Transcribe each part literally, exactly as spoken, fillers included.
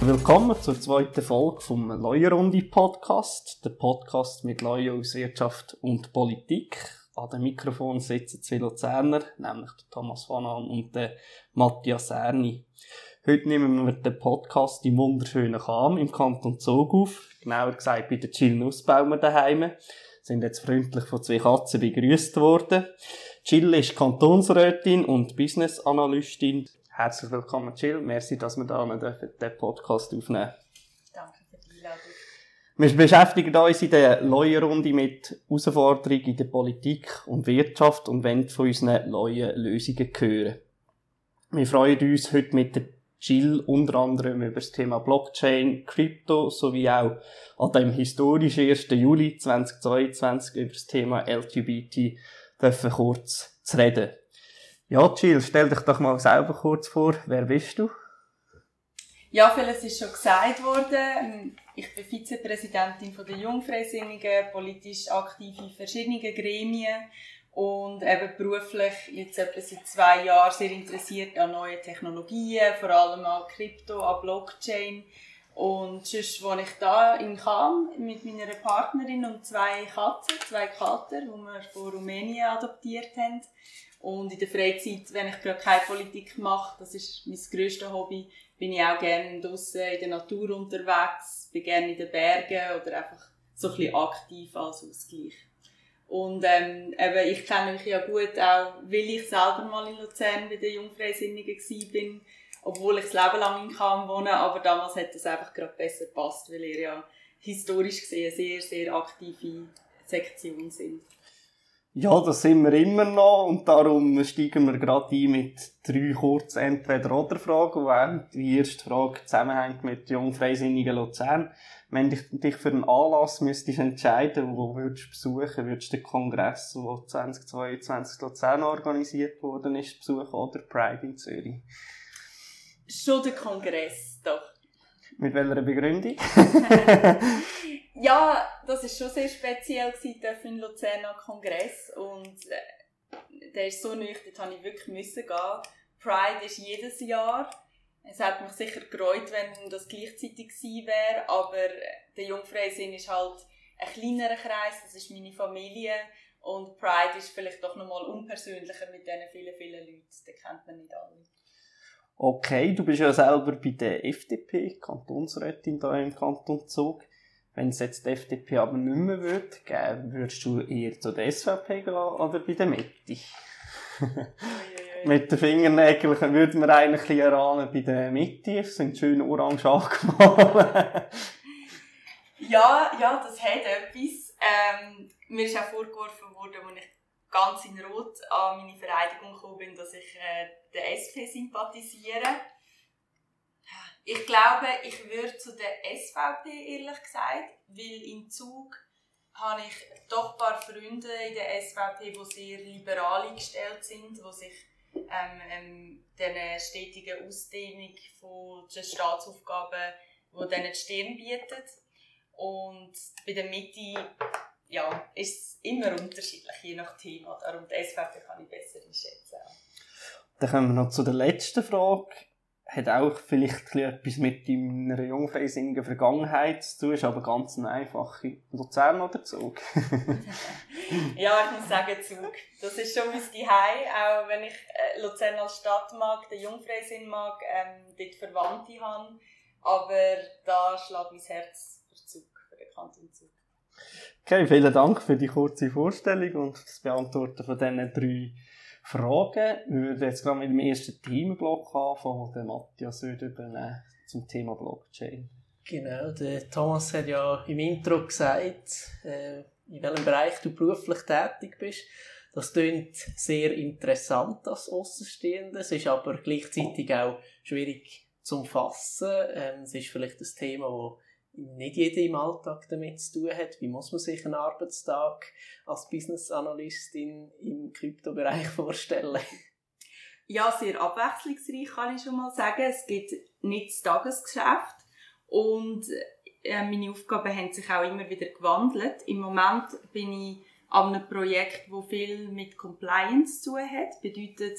Willkommen zur zweiten Folge vom Lawyer-Runde-Podcast, der Podcast mit Lawyer aus Wirtschaft und Politik. An dem Mikrofon sitzen zwei Luzerner, nämlich der Thomas Vanan und der Matthias Erni. Heute nehmen wir den Podcast im wunderschönen Cham im Kanton Zug auf, genauer gesagt bei der Jill Nussbaumer daheim. Wir sind jetzt freundlich von zwei Katzen begrüßt worden. Jill ist Kantonsrätin und Business-Analystin. Herzlich willkommen, Jill. Merci, dass wir da den Podcast aufnehmen dürfen. Danke für die Einladung. Wir beschäftigen uns in der Lawyer-Runde mit Herausforderungen in der Politik und Wirtschaft und wollen von unseren neuen Lösungen hören. Wir freuen uns heute mit der Jill unter anderem über das Thema Blockchain, Krypto sowie auch an dem historischen ersten Juli zweitausendzweiundzwanzig über das Thema L G B T dürfen kurz zu reden. Ja, Jill, stell dich doch mal selber kurz vor. Wer bist du? Ja, vieles ist schon gesagt worden. Ich bin Vizepräsidentin der Jungfreisinnigen, politisch aktiv in verschiedenen Gremien und eben beruflich jetzt etwa seit zwei Jahren sehr interessiert an neuen Technologien, vor allem an Krypto, an Blockchain. Und sonst wohne ich da in Cham mit meiner Partnerin und zwei Katzen, zwei Kater, die wir von Rumänien adoptiert haben. Und in der Freizeit, wenn ich gerade keine Politik mache, das ist mein grösstes Hobby, bin ich auch gerne draussen in der Natur unterwegs, bin gerne in den Bergen oder einfach so ein bisschen aktiv als Ausgleich. Und ähm, eben, ich kenne mich ja gut, auch weil ich selber mal in Luzern bei den Jungfreisinnigen war, obwohl ich das Leben lang in Cham wohne, aber damals hat das einfach gerade besser gepasst, weil ihr ja historisch gesehen sehr, sehr aktive Sektion sind. Ja, das sind wir immer noch und darum steigen wir gerade ein mit drei kurzen Entweder-oder-Fragen, wo auch die erste Frage zusammenhängt mit Jungfreisinnigen Luzern. Wenn dich, dich für einen Anlass müsstest entscheiden, wo würdest du besuchen, würdest du den Kongress, der zweitausendzweiundzwanzig in Luzern organisiert worden ist, besuchen oder Pride in Zürich? Schon der Kongress, doch. Mit welcher Begründung? Ja, das war schon sehr speziell gewesen, in Luzern am Kongress. Und äh, der ist so neu, dort musste ich wirklich müssen gehen. Pride ist jedes Jahr. Es hat mich sicher gefreut, wenn das gleichzeitig gewesen wäre, aber der Jungfreisinn ist halt ein kleinerer Kreis, das ist meine Familie. Und Pride ist vielleicht doch nochmal unpersönlicher mit diesen vielen, vielen Leuten. Den kennt man nicht alle. Okay, du bist ja selber bei der F D P, Kantonsrätin hier im Kanton Zug. Wenn es jetzt die F D P aber nicht mehr würde, geben, würdest du eher zu der S V P gehen oder bei der Mitte? Mit den Fingernägeln würden wir eigentlich ein bisschen erahnen bei der Mitte. Es sind schön orange angemalt. ja, ja, das hat etwas. Ähm, mir ist auch vorgeworfen worden, als ich ganz in Rot an meine Vereidigung gekommen bin, dass ich äh, der S P sympathisiere. Ich glaube, ich würde zu der S V P, ehrlich gesagt, weil im Zug habe ich doch ein paar Freunde in der S V P, die sehr liberal eingestellt sind, die sich ähm, ähm, diese stetige Ausdehnung von den Staatsaufgaben, die denen die Stirn bietet. Und bei der Mitte ja, ist es immer unterschiedlich, je nach Thema. Darum die S V P kann ich besser einschätzen. Dann kommen wir noch zu der letzten Frage. Hat auch vielleicht etwas mit deiner jungfreisinnigen Vergangenheit zu tun, ist aber ganz eine einfache. Luzern oder Zug? Ja, ich muss sagen Zug. Das ist schon mein Zuhause, auch wenn ich äh, Luzern als Stadt mag, den Jungfreisinn mag, ähm, dort Verwandte habe. Aber da schlägt mein Herz für Zug, für den Kanton Zug. Okay, vielen Dank für die kurze Vorstellung und das Beantworten von diesen drei Fragen. Wir würden jetzt gerade mit dem ersten Themenblock anfangen, den Matthias würde übernehmen zum Thema Blockchain. Genau, der Thomas hat ja im Intro gesagt, äh, in welchem Bereich du beruflich tätig bist. Das klingt sehr interessant als Aussenstehender. Es ist aber gleichzeitig auch schwierig zu fassen. Ähm, es ist vielleicht ein Thema, das nicht jeder im Alltag damit zu tun hat. Wie muss man sich einen Arbeitstag als Business-Analystin im Kryptobereich vorstellen? Ja, sehr abwechslungsreich kann ich schon mal sagen. Es gibt nicht das Tagesgeschäft und äh, meine Aufgaben haben sich auch immer wieder gewandelt. Im Moment bin ich an einem Projekt, das viel mit Compliance zu tun hat. Bedeutet,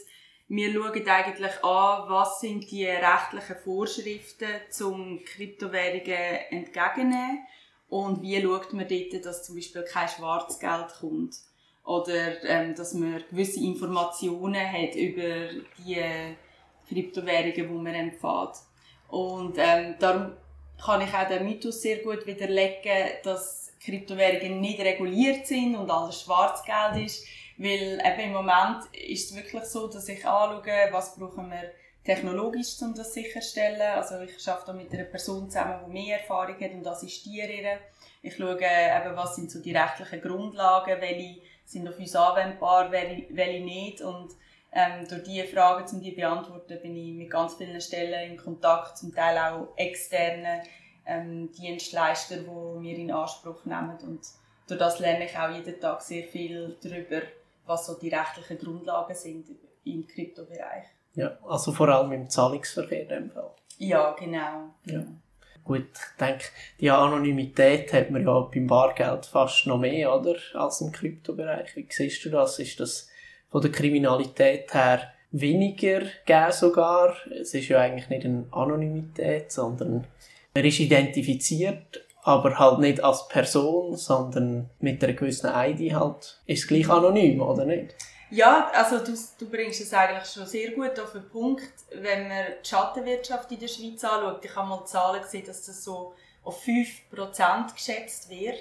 Wir schauen eigentlich an, was sind die rechtlichen Vorschriften zum Kryptowährungen entgegennehmen und wie schaut man dort, dass zum Beispiel kein Schwarzgeld kommt oder ähm, dass man gewisse Informationen hat über die Kryptowährungen, die man empfiehlt. Und ähm, darum kann ich auch den Mythos sehr gut widerlegen, dass Kryptowährungen nicht reguliert sind und alles Schwarzgeld ist. Weil eben im Moment ist es wirklich so, dass ich anschaue, was brauchen wir technologisch, um das sicherzustellen. Also ich arbeite da mit einer Person zusammen, die mehr Erfahrung hat und assistiere ihr. Ich schaue eben, was sind so die rechtlichen Grundlagen, welche sind auf uns anwendbar, welche, welche nicht. Und ähm, durch diese Fragen, um die zu beantworten, bin ich mit ganz vielen Stellen in Kontakt, zum Teil auch externen ähm, Dienstleister, die wir in Anspruch nehmen. Und durch das lerne ich auch jeden Tag sehr viel darüber, was so die rechtlichen Grundlagen sind im Kryptobereich. Ja, also vor allem im Zahlungsverkehr in dem Fall. Ja, genau. Ja. Gut, ich denke, die Anonymität hat man ja beim Bargeld fast noch mehr, oder, als im Kryptobereich. Wie siehst du das? Ist das von der Kriminalität her weniger gegeben sogar? Es ist ja eigentlich nicht eine Anonymität, sondern man ist identifiziert, aber halt nicht als Person, sondern mit einer gewissen I D halt. Ist es gleich anonym, oder nicht? Ja, also du, du bringst es eigentlich schon sehr gut auf den Punkt, wenn man die Schattenwirtschaft in der Schweiz anschaut. Ich habe mal Zahlen gesehen, dass das so auf fünf Prozent geschätzt wird.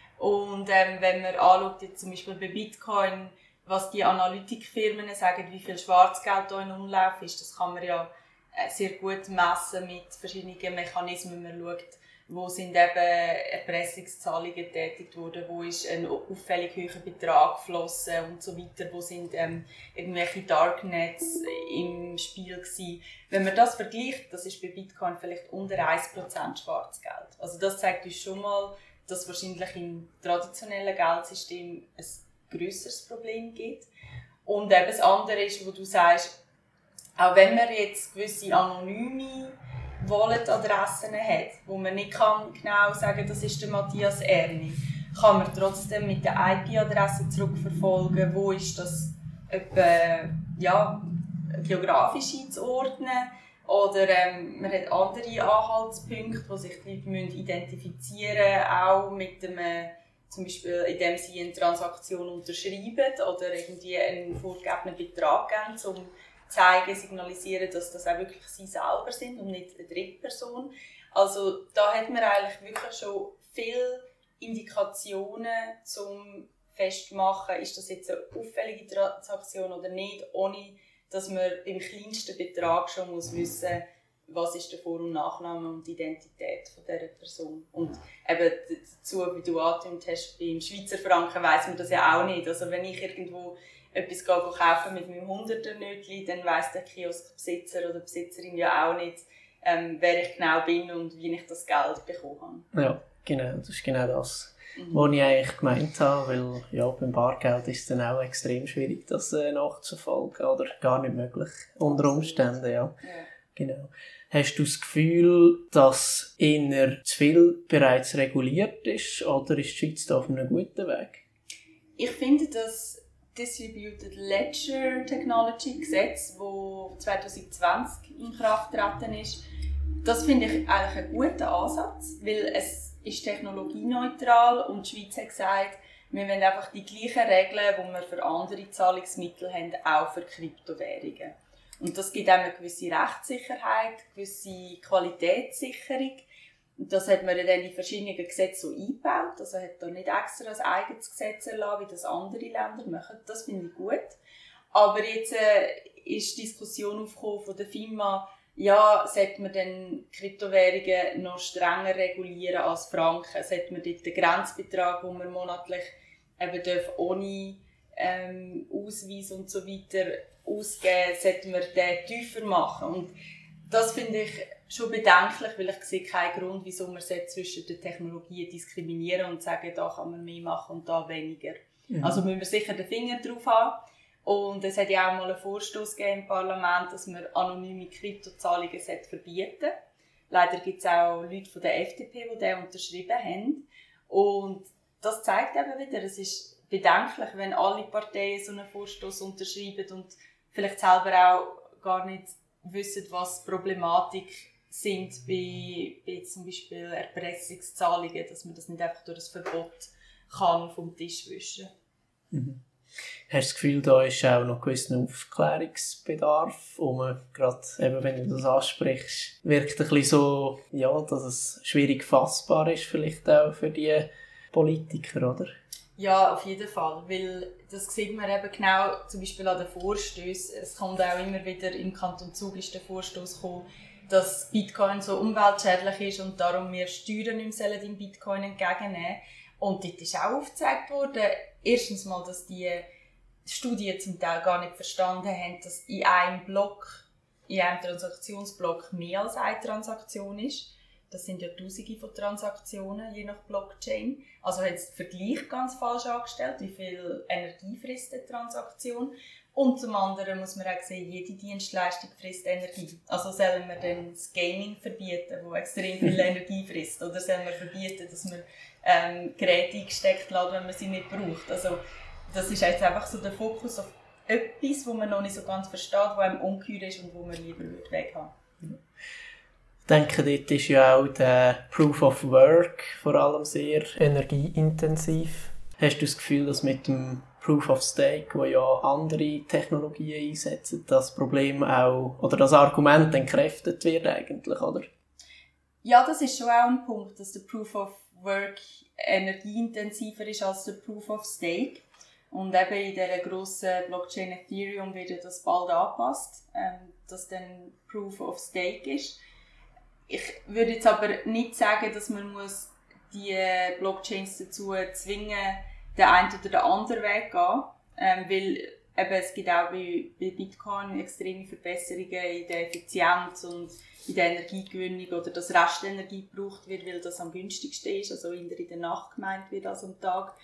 Und ähm, wenn man anschaut, jetzt zum Beispiel bei Bitcoin, was die Analytikfirmen sagen, wie viel Schwarzgeld da in Umlauf ist, das kann man ja sehr gut messen mit verschiedenen Mechanismen. Man schaut, wo sind eben Erpressungszahlungen getätigt worden, wo ist ein auffällig hoher Betrag geflossen und so weiter, wo sind ähm, irgendwelche Darknets im Spiel gewesen. Wenn man das vergleicht, das ist bei Bitcoin vielleicht unter ein Prozent Schwarzgeld. Also das zeigt uns schon mal, dass es wahrscheinlich im traditionellen Geldsystem ein grösseres Problem gibt. Und eben das andere ist, wo du sagst, auch wenn man jetzt gewisse anonyme Wallet-Adressen hat, wo man nicht kann genau sagen kann, das ist der Matthias Erni, kann man trotzdem mit der I P-Adresse zurückverfolgen, wo ist das etwa, ja, geografisch einzuordnen. Oder ähm, man hat andere Anhaltspunkte, wo sich die Leute identifizieren müssen, auch mit dem, äh, zum Beispiel indem sie eine Transaktion unterschreiben oder irgendwie einen vorgegebenen Betrag geben, um zeigen, signalisieren, dass das auch wirklich sie selber sind und nicht eine Drittperson. Also da hat man eigentlich wirklich schon viele Indikationen, um festzumachen, ist das jetzt eine auffällige Transaktion oder nicht, ohne dass man beim kleinsten Betrag schon muss wissen, was ist der Vor- und Nachname und die Identität von dieser Person. Und eben dazu, wie du angetönt hast, beim Schweizer Franken weiss man das ja auch nicht. Also wenn ich irgendwo etwas kaufen mit meinem Hunderter-Nötchen, dann weiss der Kioskbesitzer oder Besitzerin ja auch nicht, ähm, wer ich genau bin und wie ich das Geld bekommen habe. Ja, genau, das ist genau das, mhm. was ich eigentlich gemeint habe, weil ja, beim Bargeld ist es dann auch extrem schwierig, das äh, nachzuverfolgen oder gar nicht möglich, unter Umständen, ja. ja. Genau. Hast du das Gefühl, dass eher zu viel bereits reguliert ist oder ist die Schweiz da auf einem guten Weg? Ich finde, das Distributed Ledger Technology Gesetz, das zwanzig zwanzig in Kraft getreten ist, das finde ich eigentlich einen guten Ansatz, weil es ist technologieneutral und die Schweiz hat gesagt, wir wollen einfach die gleichen Regeln, die wir für andere Zahlungsmittel haben, auch für Kryptowährungen. Und das gibt auch eine gewisse Rechtssicherheit, eine gewisse Qualitätssicherung. Und das hat man dann in verschiedenen Gesetzen so eingebaut. Also hat da nicht extra ein eigenes Gesetz erlassen, wie das andere Länder machen. Das finde ich gut. Aber jetzt äh, ist die Diskussion aufgekommen von der FINMA, ja, sollte man dann Kryptowährungen noch strenger regulieren als Franken? Sollte man dort den Grenzbetrag, den man monatlich eben darf, ohne ähm, Ausweis und so weiter ausgeben, sollte man den tiefer machen? Und das finde ich schon bedenklich, weil ich sehe keinen Grund, wieso man zwischen den Technologien diskriminieren und sagen, da kann man mehr machen und da weniger. Mhm. Also müssen wir sicher den Finger drauf haben. Und es hat ja auch mal einen Vorstoß gegeben im Parlament, dass man anonyme Kryptozahlungen verbieten sollte. Leider gibt es auch Leute von der F D P, die den unterschrieben haben. Und das zeigt eben wieder, es ist bedenklich, wenn alle Parteien so einen Vorstoß unterschreiben und vielleicht selber auch gar nicht wissen, was die Problematik sind bei, bei zum Beispiel Erpressungszahlungen, dass man das nicht einfach durch ein Verbot kann vom Tisch wischen. Mhm. Hast du das Gefühl, da ist auch noch gewissen Aufklärungsbedarf, wo man gerade, eben wenn du das ansprichst, wirkt ein bisschen so, ja, dass es schwierig fassbar ist, vielleicht auch für die Politiker, oder? Ja, auf jeden Fall, weil das sieht man eben genau zum Beispiel an den Vorstößen. Es kommt auch immer wieder im Kanton Zug ist der Vorstoß gekommen, dass Bitcoin so umweltschädlich ist und darum wir Steuern nicht mehr in Bitcoin entgegennehmen. Und dort ist auch aufgezeigt worden, erstens mal, dass die Studien zum Teil gar nicht verstanden haben, dass in einem Block, in einem Transaktionsblock mehr als eine Transaktion ist. Das sind ja Tausende von Transaktionen, je nach Blockchain. Also haben sie den Vergleich ganz falsch angestellt, wie viel Energie frisst eine Transaktion. Und zum anderen muss man auch sehen, jede Dienstleistung frisst Energie. Also sollen wir dann das Gaming verbieten, das extrem viel Energie frisst? Oder sollen wir verbieten, dass man ähm, Geräte eingesteckt lässt, wenn man sie nicht braucht? Also das ist jetzt einfach so der Fokus auf etwas, das man noch nicht so ganz versteht, das einem ungeheuer ist und wo man lieber weg haben würde. Ich denke, dort ist ja auch der Proof of Work vor allem sehr energieintensiv. Hast du das Gefühl, dass mit dem Proof of Stake, wo ja andere Technologien einsetzen, das Problem auch, oder das Argument entkräftet wird eigentlich, oder? Ja, das ist schon auch ein Punkt, dass der Proof of Work energieintensiver ist als der Proof of Stake. Und eben in dieser grossen Blockchain Ethereum wird das bald angepasst, ähm, dass dann Proof of Stake ist. Ich würde jetzt aber nicht sagen, dass man muss die Blockchains dazu zwingen, den einen oder den anderen Weg gehen, ähm, weil eben, es gibt auch bei, bei Bitcoin extreme Verbesserungen in der Effizienz und in der Energiegewinnung oder dass Restenergie gebraucht wird, weil das am günstigsten ist, also in der Nacht gemeint wird als am Tag.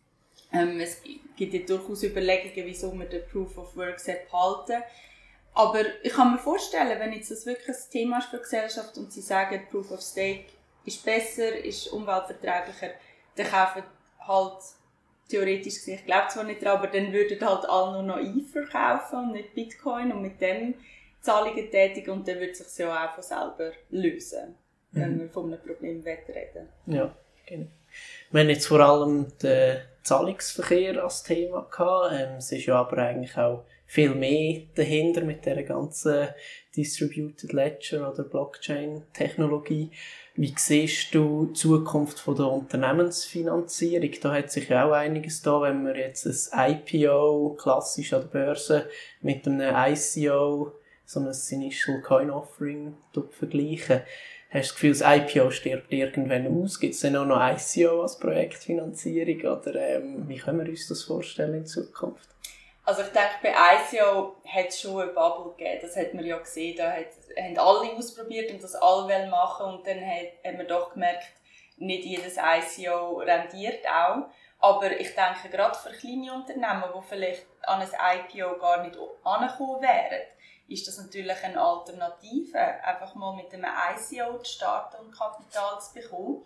Ähm, es gibt ja durchaus Überlegungen, wieso man den Proof of Work behalten. Aber ich kann mir vorstellen, wenn jetzt das wirklich ein Thema ist für die Gesellschaft und sie sagen, Proof of Stake ist besser, ist umweltverträglicher, dann kaufen halt theoretisch gesehen, ich glaube zwar nicht dran, aber dann würden halt alle nur noch Ether kaufen und nicht Bitcoin und mit dem Zahlungen tätigen und dann würde es sich ja auch von selber lösen, wenn mhm. wir von einem Problem reden. Ja, genau. Wir haben jetzt vor allem den Zahlungsverkehr als Thema gehabt. Ähm, es ist ja aber eigentlich auch viel mehr dahinter mit dieser ganzen Distributed Ledger oder Blockchain-Technologie. Wie siehst du die Zukunft von der Unternehmensfinanzierung? Da hat sich ja auch einiges da, wenn wir jetzt ein I P O klassisch an der Börse mit einem I C O, so ein Initial Coin Offering, vergleichen. Hast du das Gefühl, das I P O stirbt irgendwann aus? Gibt es dann auch noch I C O als Projektfinanzierung? Oder ähm, wie können wir uns das vorstellen in Zukunft? Also ich denke, bei I C O hat es schon eine Bubble gegeben. Das hat man ja gesehen. Da hat, haben alle ausprobiert und das alle machen und dann hat, hat man doch gemerkt, nicht jedes I C O rendiert auch. Aber ich denke, gerade für kleine Unternehmen, die vielleicht an ein I P O gar nicht angekommen wären, ist das natürlich eine Alternative, einfach mal mit einem I C O zu starten und Kapital zu bekommen.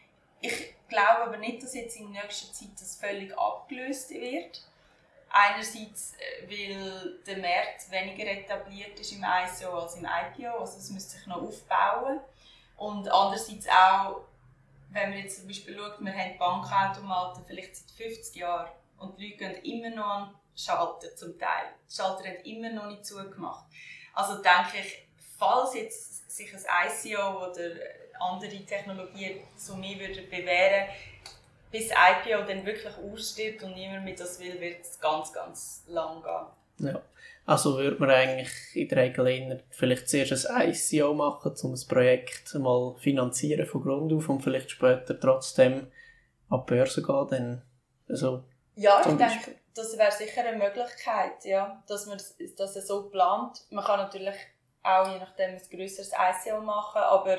Ich glaube aber nicht, dass jetzt in nächster Zeit das völlig abgelöst wird. Einerseits, weil der Markt weniger etabliert ist im I C O als im I P O, also es müsste sich noch aufbauen. Und andererseits auch, wenn man jetzt zum Beispiel schaut, wir haben Bankautomaten vielleicht seit fünfzig Jahren und die Leute gehen immer noch an den Schalter zum Teil. Die Schalter haben immer noch nicht zugemacht. Also denke ich, falls jetzt sich ein I C O oder andere Technologien so mehr würden bewähren, bis I P O dann wirklich ausstirbt und niemand mehr das will, wird es ganz, ganz lang gehen. Ja. Also würde man eigentlich in der Regel eher vielleicht zuerst ein I C O machen, um ein Projekt mal finanzieren von Grund auf und vielleicht später trotzdem an die Börse gehen. Dann, also, ja, ich denke, das wäre sicher eine Möglichkeit, ja, dass man das so plant. Man kann natürlich auch je nachdem ein grösseres I C O machen, aber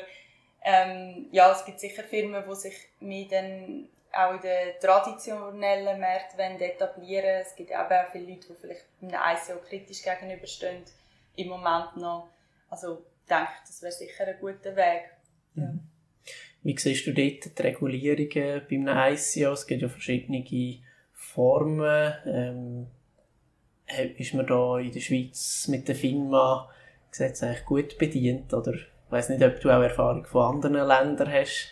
ähm, ja, es gibt sicher Firmen, die sich mehr dann auch in den traditionellen Märkten etablieren wollen. Es gibt auch viele Leute, die vielleicht einem I C O kritisch gegenüberstehen, im Moment noch. Also ich denke, das wäre sicher ein guter Weg. Ja. Wie siehst du dort die Regulierungen bei einem I C O? Es gibt ja verschiedene Formen. Ähm, ist man da in der Schweiz mit der FINMA sieht's eigentlich gut bedient? Oder ich weiss nicht, ob du auch Erfahrung von anderen Ländern hast?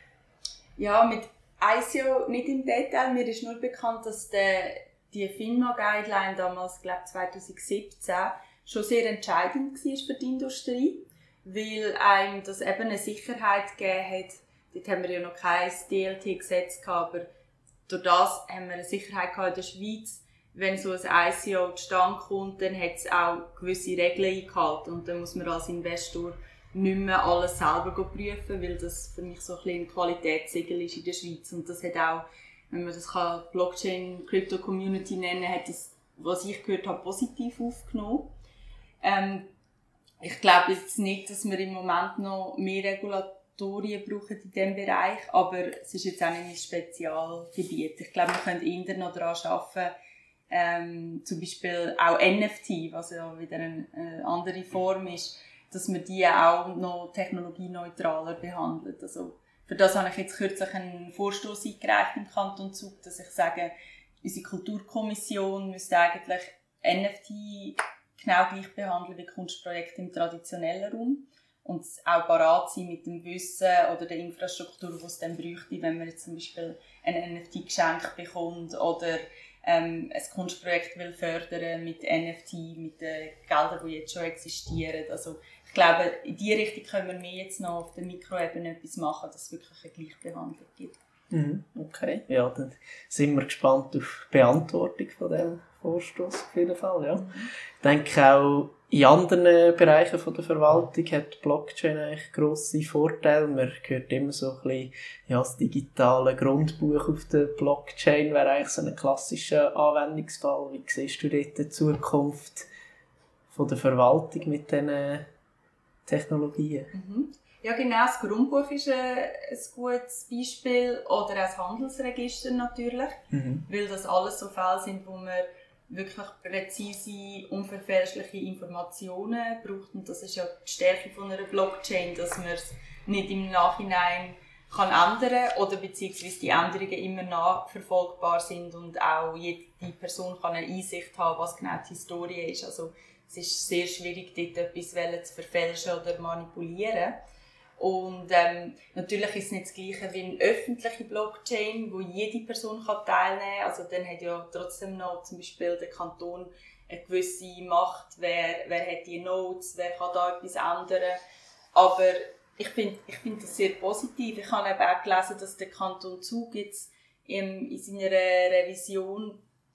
Ja, mit I C O nicht im Detail. Mir ist nur bekannt, dass der, die FINMA-Guideline damals, glaube ich, zwanzig siebzehn schon sehr entscheidend war für die Industrie, weil einem das eben eine Sicherheit gegeben hat. Dort haben wir ja noch kein D L T-Gesetz gehabt, aber durch das haben wir eine Sicherheit gehabt in der Schweiz. Wenn so ein I C O zustande kommt, dann hat es auch gewisse Regeln eingehalten und dann muss man als Investor nicht mehr alles selber prüfen, weil das für mich so ein bisschen ein Qualitätssiegel ist in der Schweiz. Und das hat auch, wenn man das kann, Blockchain Crypto Community nennen, hat das, was ich gehört habe, positiv aufgenommen. Ähm, ich glaube jetzt nicht, dass wir im Moment noch mehr Regulatorien brauchen in diesem Bereich, aber es ist jetzt auch nicht mein Spezialgebiet. Ich glaube, wir können eher noch daran arbeiten, ähm, zum Beispiel auch N F T, was ja wieder eine, eine andere Form ist, dass man die auch noch technologieneutraler behandelt. Also, für das habe ich jetzt kürzlich einen Vorstoss eingereicht im Kanton Zug, dass ich sage, unsere Kulturkommission müsste eigentlich N F T genau gleich behandeln wie Kunstprojekte im traditionellen Raum und auch parat sein mit dem Wissen oder der Infrastruktur, die es dann bräuchte, wenn man jetzt zum Beispiel ein N F T geschenkt bekommt oder ähm, ein Kunstprojekt will fördern mit N F T, mit den Geldern, die jetzt schon existieren. Also ich glaube, in diese Richtung können wir mehr jetzt noch auf der Mikroebene etwas machen, dass es wirklich eine Gleichbehandlung gibt. Mhm, okay, ja, dann sind wir gespannt auf die Beantwortung von diesem Vorstoss auf jeden Fall. Ja. Mhm. Ich denke auch, in anderen Bereichen von der Verwaltung hat Blockchain eigentlich grosse Vorteile. Man hört immer so ein bisschen, ja, das digitale Grundbuch auf der Blockchain wäre eigentlich so ein klassischer Anwendungsfall. Wie siehst du dort die Zukunft von der Verwaltung mit diesen Technologien? Mhm. Ja, genau. Das Grundbuch ist ein, ein gutes Beispiel. Oder auch das Handelsregister natürlich. Mhm. Weil das alles so Fälle sind, wo man wirklich präzise, unverfälschliche Informationen braucht. Und das ist ja die Stärke von einer Blockchain, dass man es nicht im Nachhinein kann ändern kann oder beziehungsweise die Änderungen immer nachverfolgbar sind und auch jede Person kann eine Einsicht haben, was genau die Historie ist. Also es ist sehr schwierig, dort etwas zu verfälschen oder manipulieren. Und ähm, natürlich ist es nicht das Gleiche wie eine öffentliche Blockchain, wo jede Person kann teilnehmen kann. Also dann hat ja trotzdem noch zum Beispiel der Kanton eine gewisse Macht, wer, wer hat die Nodes, wer kann da etwas ändern. Aber ich finde ich find das sehr positiv. Ich habe eben auch gelesen, dass der Kanton Zug jetzt in, in seiner Revision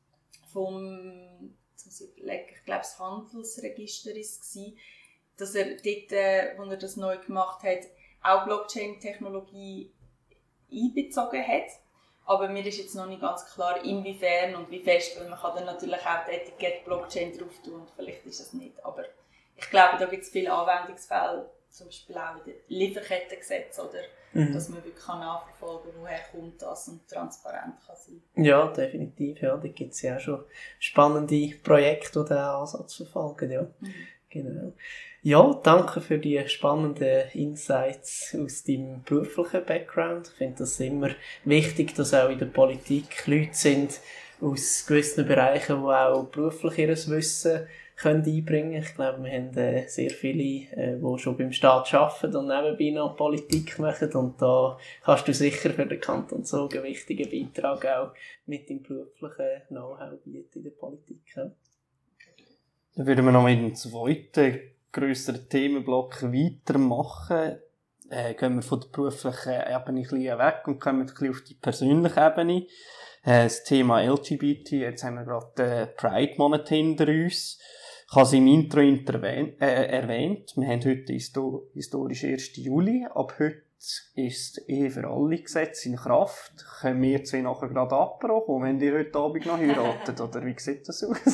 vom, ich glaube, das Handelsregister war es, dass er dort, wo er das neu gemacht hat, auch Blockchain-Technologie einbezogen hat. Aber mir ist jetzt noch nicht ganz klar, inwiefern und wie fest, weil man kann dann natürlich auch die Etikette Blockchain drauf tun und vielleicht ist das nicht. Aber ich glaube, da gibt es viele Anwendungsfälle, zum Beispiel auch in den Lieferkettengesetz, oder? Mhm. Dass man wirklich nachverfolgen kann, woher kommt das und transparent kann sein. Ja, definitiv. Ja. Da gibt es ja auch schon spannende Projekte, die diesen Ansatz verfolgen. Ja. Mhm. Genau. Ja, danke für die spannenden Insights aus deinem beruflichen Background. Ich finde das immer wichtig, dass auch in der Politik Leute sind aus gewissen Bereichen, die auch beruflich ihr Wissen können einbringen können. Ich glaube, wir haben äh, sehr viele, äh, die schon beim Staat arbeiten und nebenbei noch Politik machen. Und da kannst du sicher für den Kanton Zug einen wichtigen Beitrag auch mit deinem beruflichen Know-how bieten in der Politik. Ja. Dann würden wir noch mit dem zweiten grösseren Themenblock weitermachen. Äh, gehen wir von der beruflichen Ebene ein bisschen weg und kommen ein bisschen auf die persönliche Ebene. Äh, das Thema L G B T, jetzt haben wir gerade den Pride-Monat hinter uns. Ich habe es im Intro interven- äh, erwähnt. Wir haben heute histo- historisch ersten Juli. Ab heute ist das Ehe für alle Gesetz in Kraft. Können wir zwei nachher gerade abbrechen, wenn ihr heute Abend noch heiratet? Oder wie sieht das aus?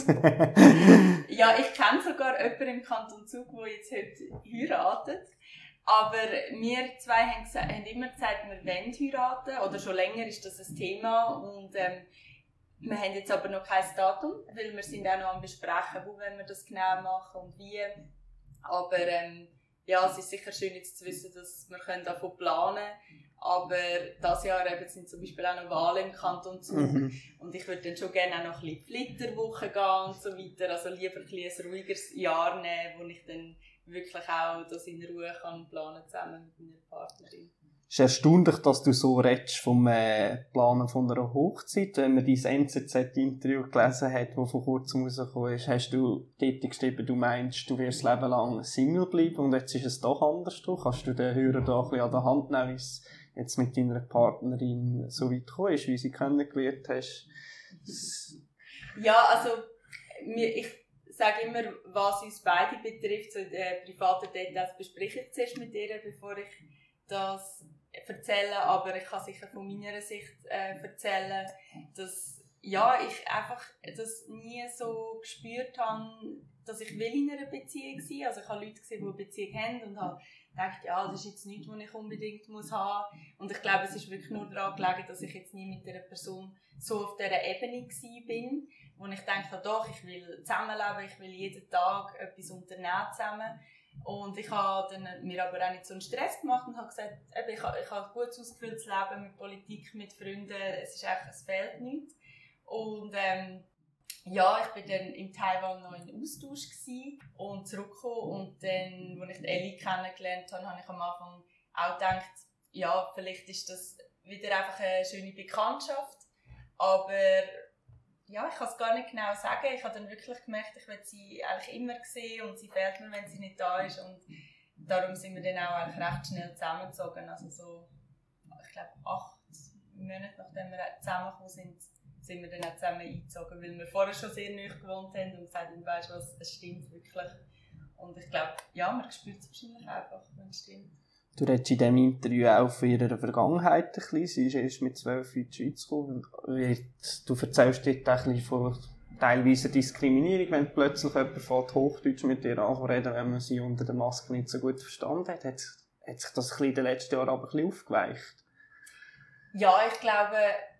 Ja, ich kenne sogar jemanden im Kanton Zug, der jetzt heute heiratet. Aber wir zwei haben, gesagt, haben immer gesagt, wir wollen heiraten. Oder schon länger ist das ein Thema. Und ähm, wir haben jetzt aber noch kein Datum, weil wir sind auch noch am Besprechen, wo wollen wir das genau machen und wie. Aber ähm, ja, es ist sicher schön jetzt zu wissen, dass wir davon planen können. Aber dieses Jahr eben sind zum Beispiel auch noch Wahlen im Kanton Zug. Mhm. Und ich würde dann schon gerne auch noch ein bisschen Flitterwoche gehen und so weiter. Also lieber ein, ein ruhigeres Jahr nehmen, wo ich dann wirklich auch das in Ruhe kann planen zusammen mit meiner Partnerin. Es ist erstaunlich, dass du so redest vom äh, Planen von einer Hochzeit. Wenn man dein N Z Z-Interview gelesen hat, das vor kurzem rausgekommen ist, hast du dort geschrieben, du meinst, du wirst das Leben lang Single bleiben und jetzt ist es doch anders. Kannst du den Hörer da ein bisschen an der Hand nehmen, wie es jetzt mit deiner Partnerin so weit gekommen ist, wie sie kennengelernt hast? Ja, also ich sage immer, was uns beide betrifft, so in den privaten Details bespreche ich zuerst mit ihr, bevor ich das erzähle, aber ich kann sicher von meiner Sicht äh, erzählen, dass ja, ich einfach das nie so gespürt habe, dass ich will in einer Beziehung sein will. Also ich habe Leute gesehen, die eine Beziehung haben und habe gedacht, ja, das ist jetzt nichts, was ich unbedingt muss haben muss. Und ich glaube, es ist wirklich nur daran gelegen, dass ich jetzt nie mit einer Person so auf dieser Ebene gewesen bin, wo ich denke, doch, ich will zusammenleben, ich will jeden Tag etwas unternehmen zusammen. Und ich habe dann mir aber auch nicht so einen Stress gemacht und habe gesagt, eben, ich habe, ich habe ein gutes, ausgefülltes Leben mit Politik, mit Freunden, es ist eigentlich, es fehlt nichts. Und ähm, ja, ich war dann in Taiwan noch in Austausch gewesen und zurückgekommen. Und dann, als ich Ellie kennengelernt habe, habe ich am Anfang auch gedacht, ja, vielleicht ist das wieder einfach eine schöne Bekanntschaft. Aber ja, ich kann es gar nicht genau sagen. Ich habe dann wirklich gemerkt, ich will sie eigentlich immer sehen und sie fehlt mir, wenn sie nicht da ist. Und darum sind wir dann auch eigentlich recht schnell zusammengezogen. Also so, ich glaube, acht Monate nachdem wir zusammengekommen sind, sind wir dann auch zusammen eingezogen, weil wir vorher schon sehr nahe gewohnt haben und gesagt haben, weisst du was, es stimmt wirklich. Und ich glaube, ja, man spürt es wahrscheinlich einfach, wenn es stimmt. Du redest in diesem Interview auch von ihrer Vergangenheit ein bisschen. Sie ist erst mit zwölf in die Schweiz gekommen. Du erzählst dort ein bisschen von teilweise Diskriminierung, wenn plötzlich jemand fängt, Hochdeutsch mit dir anzureden, wenn man sie unter der Maske nicht so gut verstanden hat. Hat, hat sich das in den letzten Jahren aber ein bisschen aufgeweicht? Ja, ich glaube,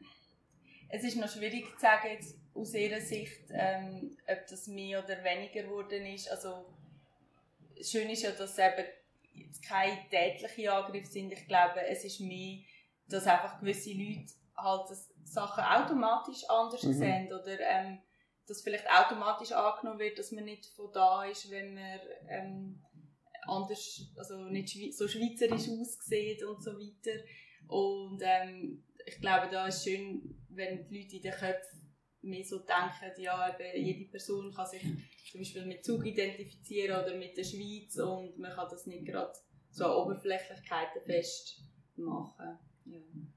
es ist noch schwierig zu sagen, jetzt aus ihrer Sicht, ähm, ob das mehr oder weniger geworden ist. Also, schön ist ja, dass eben jetzt keine tätlichen Angriffe sind. Ich glaube, es ist mehr, dass einfach gewisse Leute halt das Sachen automatisch anders mhm. sehen oder ähm, dass vielleicht automatisch angenommen wird, dass man nicht von da ist, wenn man ähm, anders, also nicht so schweizerisch aussieht und so weiter. Und ähm, ich glaube, da ist schön, wenn die Leute in den Köpfen mehr so denken, ja, eben jede Person kann sich zum Beispiel mit Zug identifizieren oder mit der Schweiz und man kann das nicht gerade so an Oberflächlichkeiten festmachen. Ja.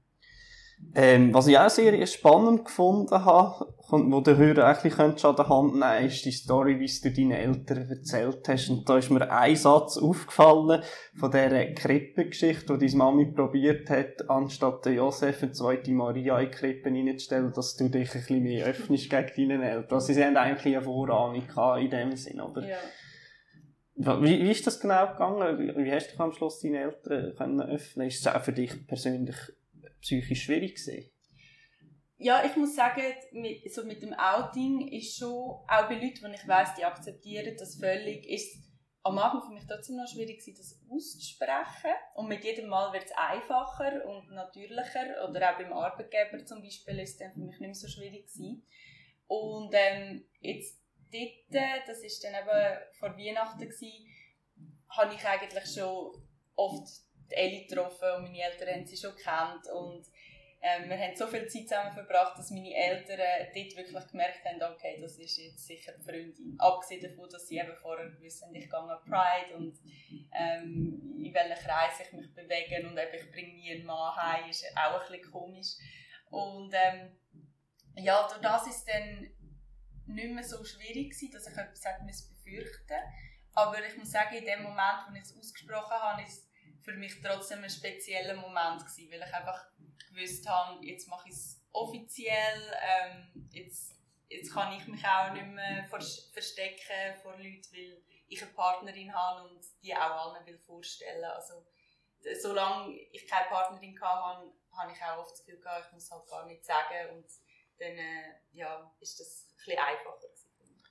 Ähm, was ich auch sehr spannend gefunden habe, wo der Hörer eigentlich an der Hand nehmen könnte, ist die Story, wie du deinen Eltern erzählt hast. Und da ist mir ein Satz aufgefallen von dieser Krippengeschichte, die deine Mami probiert hat, anstatt der Josef eine zweite Maria in die Krippe reinzustellen, dass du dich ein bisschen mehr öffnest gegen deine Eltern. Also sie haben eigentlich eine Vorahnung in dem Sinn, oder? Ja. Wie, wie ist das genau gegangen? Wie hast du am Schluss deine Eltern können öffnen? Ist es auch für dich persönlich psychisch schwierig gewesen? Ja, ich muss sagen, mit, so mit dem Outing ist schon, auch bei Leuten, die ich weiss, die akzeptieren das völlig, ist am Anfang für mich trotzdem noch schwierig gewesen, das auszusprechen. Und mit jedem Mal wird es einfacher und natürlicher. Oder auch beim Arbeitgeber zum Beispiel ist es dann für mich nicht mehr so schwierig gewesen. Und ähm, jetzt dort, das war dann eben vor Weihnachten gewesen, habe ich eigentlich schon oft die Ellie getroffen und meine Eltern haben sie schon gekannt und ähm, wir haben so viel Zeit zusammen verbracht, dass meine Eltern dort wirklich gemerkt haben, okay, das ist jetzt sicher die Freundin. Abgesehen davon, dass sie eben vorher gewusst haben, ich gehe an Pride und ähm, in welchen Kreis ich mich bewege und eben, ich bringe nie einen Mann heim, ist auch ein bisschen komisch. Und ähm, ja, durch das ist es dann nicht mehr so schwierig gewesen, dass ich etwas hätte befürchten musste. Aber ich muss sagen, in dem Moment, wo ich es ausgesprochen habe, ist es für mich trotzdem ein spezieller Moment gewesen, weil ich einfach gewusst habe, jetzt mache ich es offiziell, ähm, jetzt, jetzt kann ich mich auch nicht mehr verstecken vor Leuten, weil ich eine Partnerin habe und die auch allen will vorstellen. Also, solange ich keine Partnerin hatte, habe ich auch oft das Gefühl gehabt, ich muss halt gar nichts sagen und dann äh, ja, ist das ein bisschen einfacher gewesen.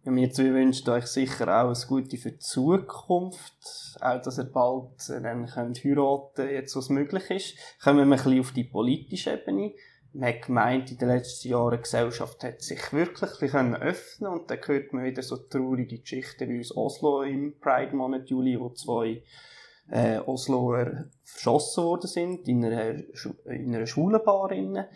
wir zwei wünschen euch sicher auch alles Gute für die Zukunft. Auch, dass ihr bald äh, dann könnt heiraten, jetzt was möglich ist. Kommen wir ein bisschen auf die politische Ebene. Man hat gemeint, in den letzten Jahren die Gesellschaft hat sich wirklich ein bisschen öffnen können. Und dann hört man wieder so traurige Geschichten wie aus Oslo im Pride-Monat Juli, wo zwei äh, Osloer verschossen worden sind in einer, in einer Schwulenbar.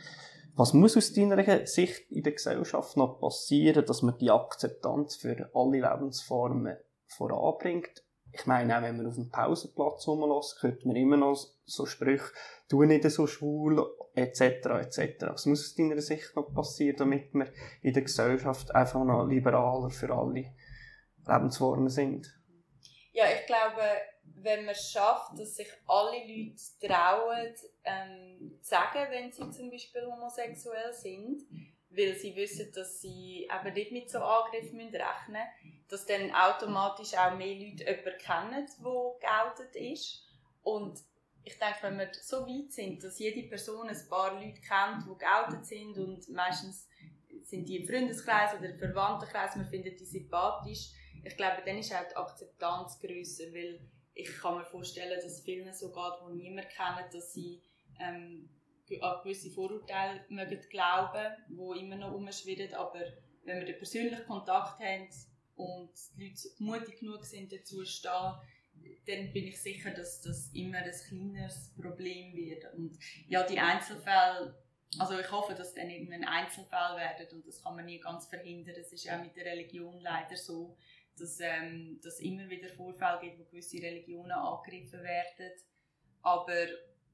Was muss aus deiner Sicht in der Gesellschaft noch passieren, dass man die Akzeptanz für alle Lebensformen voranbringt? Ich meine, auch wenn man auf dem Pausenplatz rumlässt, hört man immer noch so Sprüche, «Du nicht so schwul», et cetera et cetera. Was muss aus deiner Sicht noch passieren, damit wir in der Gesellschaft einfach noch liberaler für alle Lebensformen sind? Ja, ich glaube, wenn man es schafft, dass sich alle Leute trauen, ähm, zu sagen, wenn sie zum Beispiel homosexuell sind, weil sie wissen, dass sie eben nicht mit so Angriffen rechnen müssen, dass dann automatisch auch mehr Leute jemanden kennen, der geoutet ist. Und ich denke, wenn wir so weit sind, dass jede Person ein paar Leute kennt, die geoutet sind und meistens sind die im Freundeskreis oder im Verwandtenkreis, man findet die sympathisch, ich glaube, dann ist auch die Akzeptanz grösser, weil ich kann mir vorstellen, dass es vielen so geht, die niemand kennen, dass sie ähm, an gewisse Vorurteile mögen glauben, die immer noch rumschwirren, aber wenn wir den persönlichen Kontakt haben und die Leute mutig genug sind, dazu zu stehen, dann bin ich sicher, dass das immer ein kleineres Problem wird. Und ja, die Einzelfälle, also ich hoffe, dass dann irgendwann Einzelfälle werden und das kann man nie ganz verhindern. Es ist auch mit der Religion leider so, dass es ähm, immer wieder Vorfälle gibt, wo gewisse Religionen angegriffen werden. Aber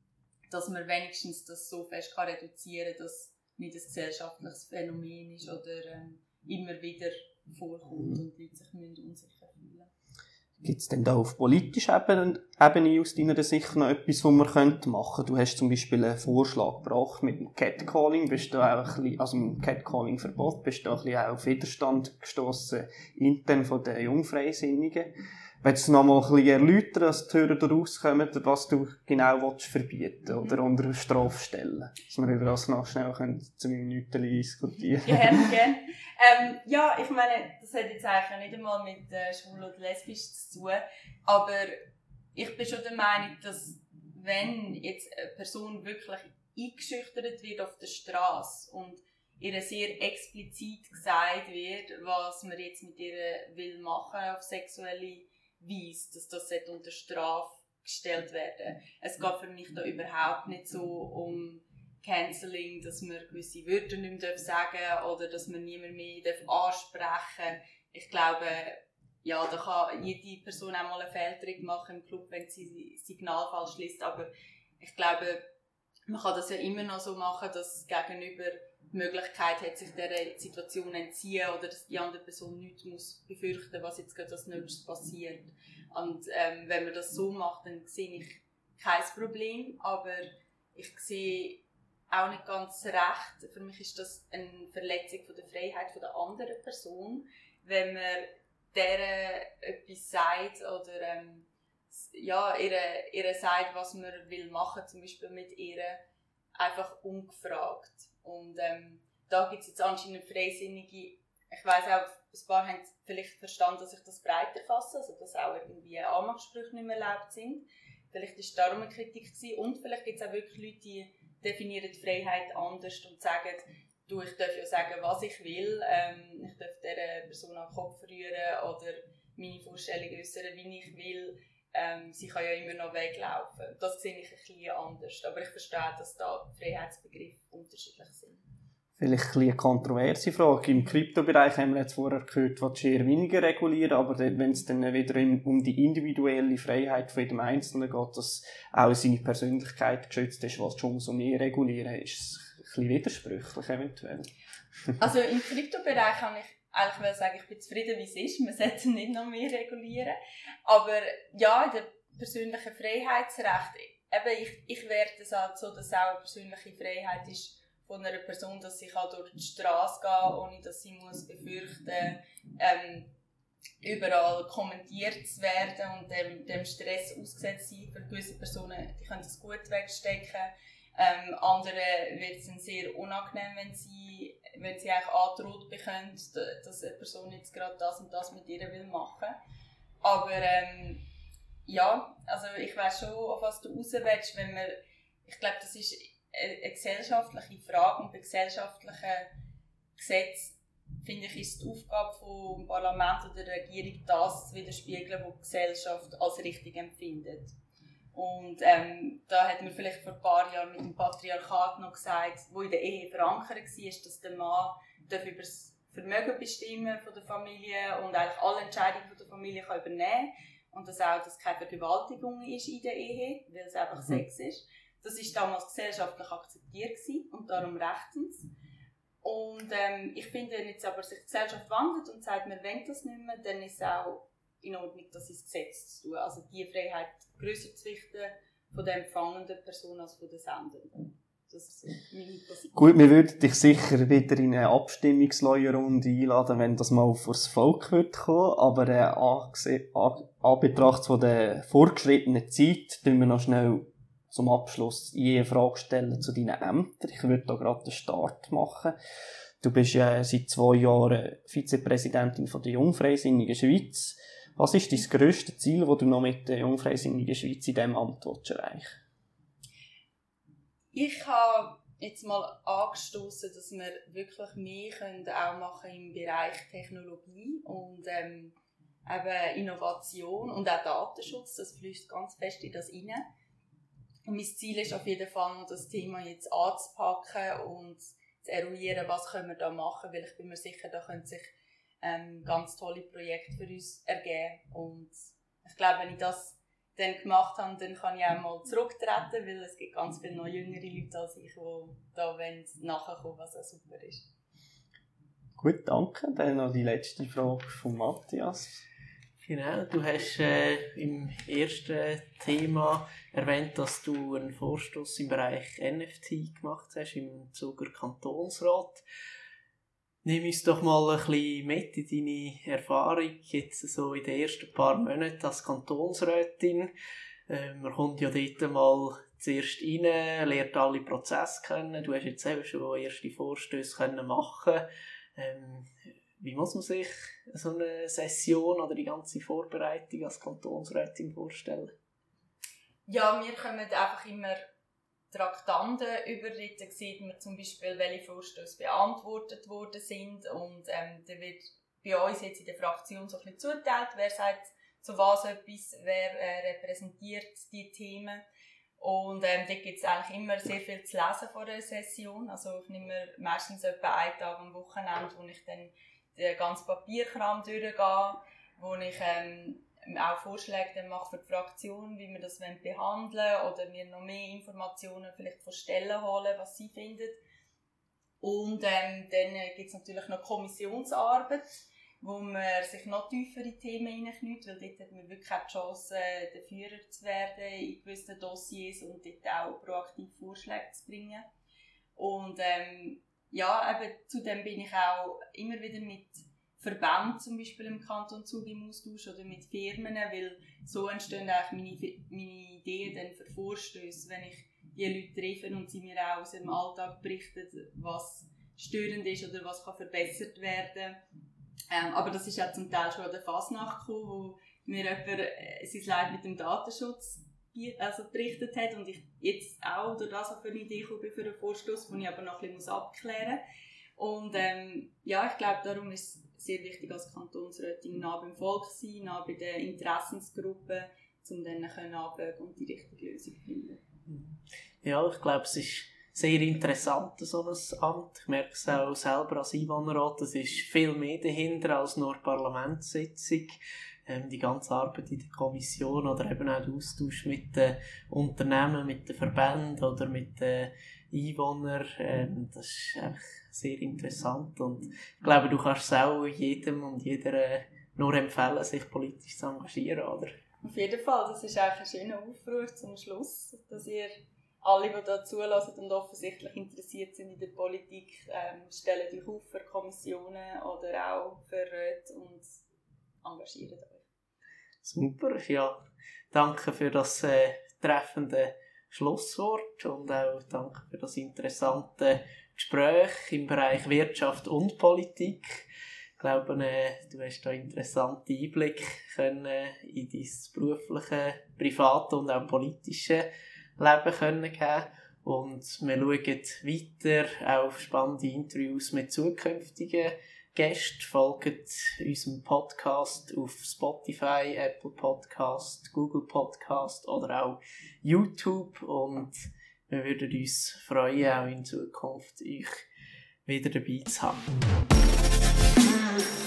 dass man wenigstens das so fest kann reduzieren kann, dass es nicht ein gesellschaftliches Phänomen ist oder ähm, immer wieder vorkommt und die Leute sich unsicher fühlen müssen. Gibt es denn da auf politischer Ebene, Ebene aus deiner Sicht noch etwas, was man machen könnte? Du hast zum Beispiel einen Vorschlag gebracht mit dem Catcalling, bist du auch ein bisschen, also mit dem Catcalling-Verbot, bist du auch ein bisschen auf Widerstand gestossen, intern von den Jungfreisinnigen. Willst du noch mal ein bisschen erläutern, dass die Hörer daraus kommen, was du genau willst verbieten oder unter Strafe stellen? Dass wir über das noch schnell zwei Minuten diskutieren können. Gerne, gerne. Ähm, ja, ich meine, das hat jetzt eigentlich nicht einmal mit äh, schwul oder lesbisch zu tun, aber ich bin schon der Meinung, dass wenn jetzt eine Person wirklich eingeschüchtert wird auf der Straße und ihr sehr explizit gesagt wird, was man jetzt mit ihr will machen auf sexuelle Weise, dass das unter Strafe gestellt werden. Es geht für mich da überhaupt nicht so um Canceling, dass man gewisse Wörter nicht mehr sagen darf oder dass man niemand mehr ansprechen darf. Ich glaube, ja, da kann jede Person auch mal einen Fehltritt machen im Club, wenn sie das Signal falsch liest, aber ich glaube, man kann das ja immer noch so machen, dass Gegenüber die Möglichkeit hat, sich dieser Situation entziehen oder dass die andere Person nichts muss befürchten, was jetzt gerade als nächstes passiert. Und ähm, wenn man das so macht, dann sehe ich kein Problem, aber ich sehe auch nicht ganz recht. Für mich ist das eine Verletzung von der Freiheit von der anderen Person, wenn man der etwas sagt oder ähm, ja, ihr, ihr sagt, was man will machen, zum Beispiel mit ihr, einfach ungefragt. Und ähm, da gibt es jetzt anscheinend Freisinnige, ich weiss auch, ein paar haben vielleicht verstanden, dass ich das breiter fasse, also dass auch irgendwie Anmachsprüche nicht mehr erlaubt sind. Vielleicht war es darum eine Kritik gewesen. Und vielleicht gibt es auch wirklich Leute, die definieren die Freiheit anders und sagen, du, ich darf ja sagen, was ich will, ähm, ich darf dieser Person an den Kopf rühren oder meine Vorstellungen äußern, wie ich will. Ähm, sie kann ja immer noch weglaufen. Das sehe ich ein bisschen anders. Aber ich verstehe, dass da die Freiheitsbegriffe unterschiedlich sind. Vielleicht ein eine kontroverse Frage. Im Kryptobereich haben wir jetzt vorher gehört, was eher weniger regulieren, aber wenn es dann wieder um die individuelle Freiheit von jedem Einzelnen geht, dass auch seine Persönlichkeit geschützt ist, was schon umso mehr regulieren, ist es ein bisschen widersprüchlich eventuell. Also im Kryptobereich kann ich eigentlich sagen, ich bin zufrieden, wie es ist. Wir sollten nicht noch mehr regulieren. Aber ja, in der persönlichen Freiheitsrecht, eben, ich, ich werte es halt so, dass auch eine persönliche Freiheit ist von einer Person, dass sie kann durch die Straße gehen kann, ohne dass sie muss befürchten ähm, überall kommentiert zu werden und dem, dem Stress ausgesetzt sein. Für gewisse Personen, die können das gut wegstecken. Ähm, andere wird es sehr unangenehm, wenn sie wenn sie eigentlich angedroht bekommen, dass eine Person jetzt gerade das und das mit ihr will machen. Aber ähm, ja, also ich weiss schon, auf was du raus willst, wenn man, ich glaube, das ist eine, eine gesellschaftliche Frage und bei gesellschaftlichen Gesetzen, finde ich, ist die Aufgabe vom Parlament oder der Regierung, das zu widerspiegeln, was die Gesellschaft als richtig empfindet. Und ähm, da hat man vielleicht vor ein paar Jahren mit dem Patriarchat noch gesagt, wo in der Ehe verankert war, dass der Mann über das Vermögen bestimmen von der Familie und eigentlich alle Entscheidungen von der Familie kann übernehmen und dass auch das keine Vergewaltigung ist in der Ehe, weil es einfach mhm. Sex ist. Das war damals gesellschaftlich akzeptiert gewesen und darum rechtens. Und ähm, ich finde, wenn jetzt aber sich die Gesellschaft wandelt und sagt, man will das nicht mehr, dann ist es auch in Ordnung, das ins Gesetz zu tun. Also die Freiheit grösser zu richten von der empfangenden Person als von der sendenden. Das ist so meine Position. Gut, wir würden dich sicher wieder in eine Abstimmungsleuerrunde einladen, wenn das mal vor das Volk wird kommen. Aber äh, angese- an, an Betracht von der fortgeschrittenen Zeit, tun wir noch schnell zum Abschluss eine Frage stellen zu deinen Ämtern. Ich würde da gerade den Start machen. Du bist ja seit zwei Jahren Vizepräsidentin von der Jungfreisinnigen Schweiz. Was ist dein grösstes Ziel, das du noch mit der Jungfreisinnigen Schweiz in diesem Amt erreichen willst? Ich habe jetzt mal angestoßen, dass wir wirklich mehr können auch machen im Bereich Technologie und ähm, eben Innovation und auch Datenschutz. Das fließt ganz fest in das rein. Und mein Ziel ist auf jeden Fall noch, das Thema jetzt anzupacken und zu eruieren, was können wir da machen, weil ich bin mir sicher, da können sich ähm, ganz tolle Projekte für uns ergeben. Und ich glaube, wenn ich das dann gemacht habe, dann kann ich auch mal zurücktreten, weil es gibt ganz viele noch jüngere Leute als ich, die da nachkommen, was auch super ist. Gut, danke. Dann noch die letzte Frage von Matthias. Genau, du hast äh, im ersten Thema erwähnt, dass du einen Vorstoss im Bereich N F T gemacht hast im Zuger Kantonsrat. Nimm uns doch mal ein bisschen mit in deine Erfahrung jetzt so in den ersten paar Monaten als Kantonsrätin. Äh, man kommt ja dort mal zuerst rein, lernt alle Prozesse kennen. Du hast jetzt selber schon erste Vorstöße machen können. Ähm, wie muss man sich so eine Session oder die ganze Vorbereitung als Kantonsrätin vorstellen? Ja, wir kommen einfach immer Traktanten über. Dort sieht man zum Beispiel, welche Vorstöße beantwortet worden sind. Und ähm, da wird bei uns jetzt in der Fraktion so ein bisschen zugeteilt, wer sagt zu was etwas, wer äh, repräsentiert die Themen. Und ähm, dort gibt es eigentlich immer sehr viel zu lesen vor der Session. Also ich nehme meistens etwa einen Tag am Wochenende, wo ich dann den ganzen Papierkram durchgehe, wo ich ähm, auch Vorschläge dann mache für die Fraktion, wie wir das behandeln wollen oder mir noch mehr Informationen vielleicht von Stellen holen, was sie finden. Und ähm, dann gibt es natürlich noch Kommissionsarbeit, wo man sich noch tiefer in Themen hineinknüpft, weil dort hat man wirklich auch die Chance, der Führer zu werden in gewissen Dossiers und dort auch proaktiv Vorschläge zu bringen. Und ähm, ja, eben, zudem bin ich auch immer wieder mit Verbänden zum Beispiel im Kanton Zug im Austausch oder mit Firmen, weil so entstehen eigentlich meine, meine Ideen dann für Vorstöße, wenn ich die Leute treffe und sie mir auch aus ihrem Alltag berichten, was störend ist oder was kann verbessert werden. Ähm, aber das ist auch zum Teil schon an der Fasnacht gekommen, wo mir jemand äh, sein Leid mit dem Datenschutz also berichtet hat und ich jetzt auch durch das für eine Idee gekommen bin für einen Vorstoss, den ich aber noch ein bisschen abklären muss. Und ähm, ja, ich glaube, darum ist es sehr wichtig als Kantonsrätin nah beim Volk zu sein, nah bei den Interessensgruppen, um dann abwägen und die richtige Lösung zu finden. Ja, ich glaube, es ist sehr interessant, so ein Amt. Ich merke es auch selber als Einwohnerrat, es ist viel mehr dahinter als nur Parlamentssitzung. Ähm, die ganze Arbeit in der Kommission oder eben auch der Austausch mit den Unternehmen, mit den Verbänden oder mit den Einwohnern, ähm, das ist einfach sehr interessant und ich glaube, du kannst es auch jedem und jeder nur empfehlen, sich politisch zu engagieren, oder? Auf jeden Fall, das ist eigentlich ein schöner Aufruf zum Schluss, dass ihr alle, die da zulassen und offensichtlich interessiert sind in der Politik, ähm, stellen euch auf für Kommissionen oder auch für Räte und engagiert euch. Super, ja. Danke für das äh, treffende Schlusswort und auch danke für das interessante Gespräch im Bereich Wirtschaft und Politik. Ich glaube, äh, du hast da interessante Einblicke können in dein berufliche, private und auch politische Leben können geben. Und wir schauen weiter auf spannende Interviews mit zukünftigen Gästen. Folgt unserem Podcast auf Spotify, Apple Podcast, Google Podcast oder auch YouTube. Und wir würden uns freuen, auch in Zukunft euch wieder dabei zu haben.